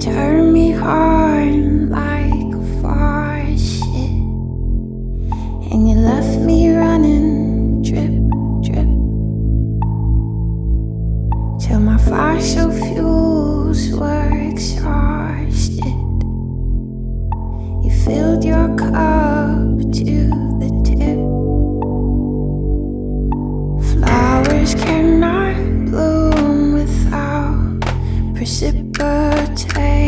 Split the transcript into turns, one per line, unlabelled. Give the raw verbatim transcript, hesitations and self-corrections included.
Turn me on like a faucet, and you left me running, drip, drip, till my fossil fuels were exhausted. You filled your cup to the tip. Flowers cannot bloom without precipitation.